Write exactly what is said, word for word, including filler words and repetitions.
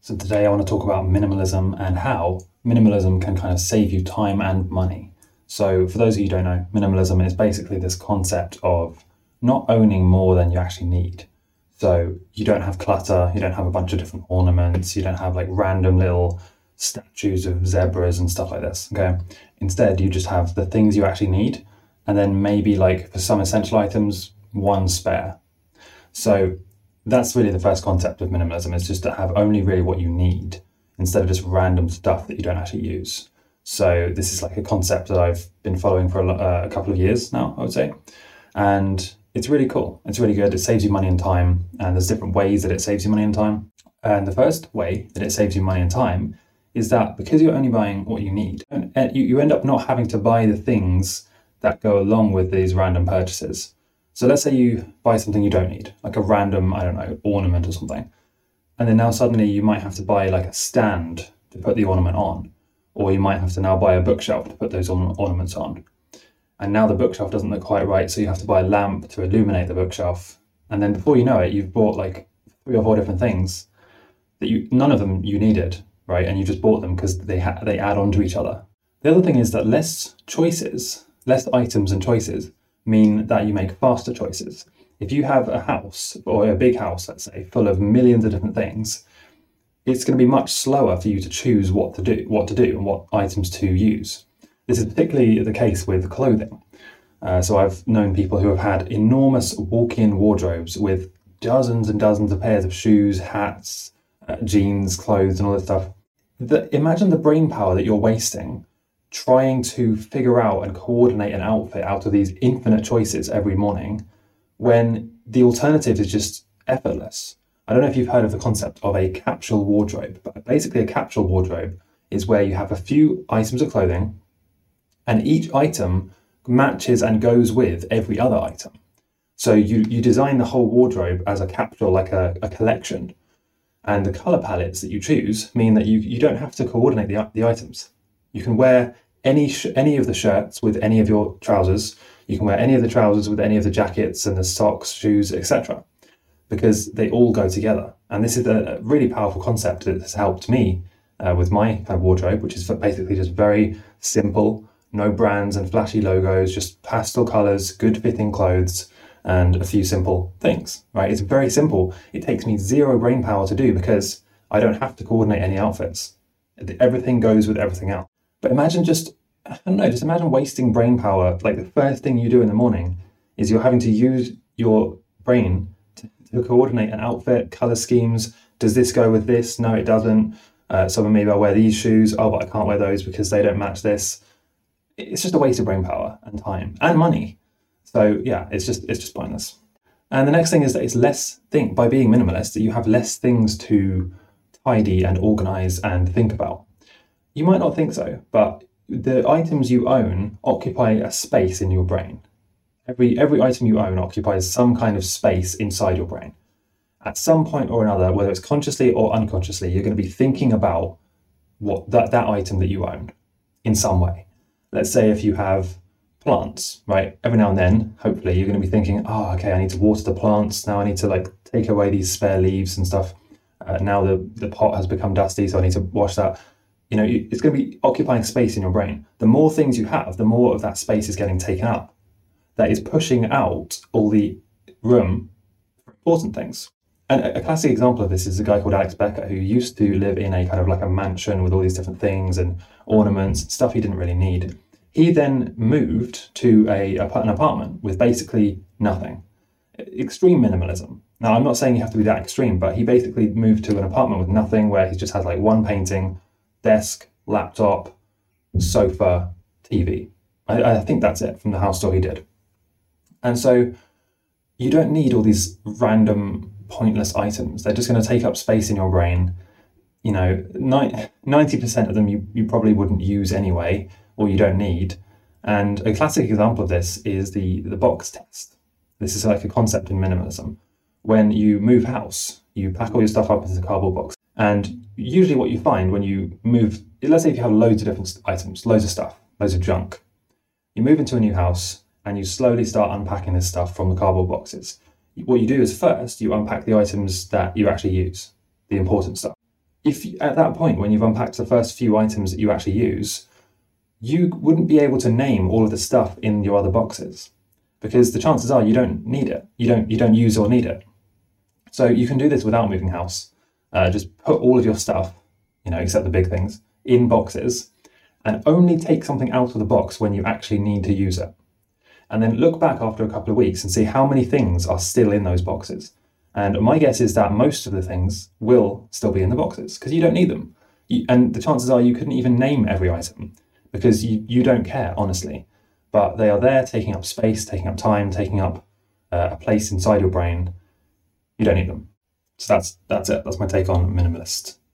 So today I want to talk about minimalism and how minimalism can kind of save you time and money. So for those of you who don't know, minimalism is basically this concept of not owning more than you actually need. So you don't have clutter, you don't have a bunch of different ornaments, you don't have like random little statues of zebras and stuff like this, okay? Instead, you just have the things you actually need, and then maybe like for some essential items, one spare. So that's really the first concept of minimalism, is just to have only really what you need instead of just random stuff that you don't actually use. So this is like a concept that I've been following for a, uh, a couple of years now, I would say. And it's really cool. It's really good. It saves you money and time. And there's different ways that it saves you money and time. And the first way that it saves you money and time is that because you're only buying what you need, and you, you end up not having to buy the things that go along with these random purchases. So let's say you buy something you don't need, like a random, I don't know, ornament or something. And then now suddenly you might have to buy like a stand to put the ornament on. Or you might have to now buy a bookshelf to put those ornaments on. And now the bookshelf doesn't look quite right, so you have to buy a lamp to illuminate the bookshelf. And then before you know it, you've bought like three or four different things that you, none of them you needed, right? And you just bought them because they ha- they add on to each other. The other thing is that less choices, less items and choices mean that you make faster choices. If you have a house, or a big house, let's say, full of millions of different things, it's going to be much slower for you to choose what to do, what to do, and what items to use. This is particularly the case with clothing. Uh, so I've known people who have had enormous walk-in wardrobes with dozens and dozens of pairs of shoes, hats, uh, jeans, clothes, and all this stuff. The, imagine the brain power that you're wasting trying to figure out and coordinate an outfit out of these infinite choices every morning, when the alternative is just effortless. I don't know if you've heard of the concept of a capsule wardrobe, but basically a capsule wardrobe is where you have a few items of clothing and each item matches and goes with every other item. So you, you design the whole wardrobe as a capsule, like a, a collection. And the color palettes that you choose mean that you, you don't have to coordinate the, the items. You can wear any sh- any of the shirts with any of your trousers. You can wear any of the trousers with any of the jackets and the socks, shoes, et cetera, because they all go together. And this is a really powerful concept that has helped me uh, with my kind of wardrobe, which is basically just very simple, no brands and flashy logos, just pastel colors, good fitting clothes, and a few simple things, right? It's very simple. It takes me zero brain power to do because I don't have to coordinate any outfits. Everything goes with everything else. But imagine just, I don't know, just imagine wasting brain power. Like the first thing you do in the morning is you're having to use your brain to, to coordinate an outfit, color schemes. Does this go with this? No, it doesn't. Uh, so maybe I'll wear these shoes. Oh, but I can't wear those because they don't match this. It's just a waste of brain power and time and money. So yeah, it's just it's just pointless. And the next thing is that it's less thing by being minimalist, that you have less things to tidy and organize and think about. You might not think so, but the items you own occupy a space in your brain. Every every item you own occupies some kind of space inside your brain. At some point or another, whether it's consciously or unconsciously, you're going to be thinking about what that, that item that you own in some way. Let's say if you have plants, right? Every now and then, hopefully, you're going to be thinking, oh, okay, I need to water the plants. Now I need to like take away these spare leaves and stuff. Uh, now the, the pot has become dusty, so I need to wash that. You know, it's going to be occupying space in your brain. The more things you have, the more of that space is getting taken up. That is pushing out all the room for important things. And a classic example of this is a guy called Alex Becker, who used to live in a kind of like a mansion with all these different things and ornaments, stuff he didn't really need. He then moved to a, an apartment with basically nothing. Extreme minimalism. Now, I'm not saying you have to be that extreme, but he basically moved to an apartment with nothing, where he just has like one painting, desk, laptop, sofa, T V. I, I think that's it from the house tour he did. And so you don't need all these random pointless items. They're just going to take up space in your brain. You know, ninety percent of them you, you probably wouldn't use anyway, or you don't need. And a classic example of this is the, the box test. This is like a concept in minimalism. When you move house, you pack all your stuff up into a cardboard box. And usually what you find when you move, let's say if you have loads of different items, loads of stuff, loads of junk, you move into a new house and you slowly start unpacking this stuff from the cardboard boxes. What you do is first, you unpack the items that you actually use, the important stuff. if you, at that point, when you've unpacked the first few items that you actually use, you wouldn't be able to name all of the stuff in your other boxes, because the chances are you don't need it. You don't you don't use or need it. So you can do this without moving house. Uh, just put all of your stuff, you know, except the big things, in boxes, and only take something out of the box when you actually need to use it. And then look back after a couple of weeks and see how many things are still in those boxes. And my guess is that most of the things will still be in the boxes because you don't need them. You, and the chances are you couldn't even name every item because you, you don't care, honestly. But they are there taking up space, taking up time, taking up uh, a place inside your brain. You don't need them. So that's that's it. That's my take on minimalist.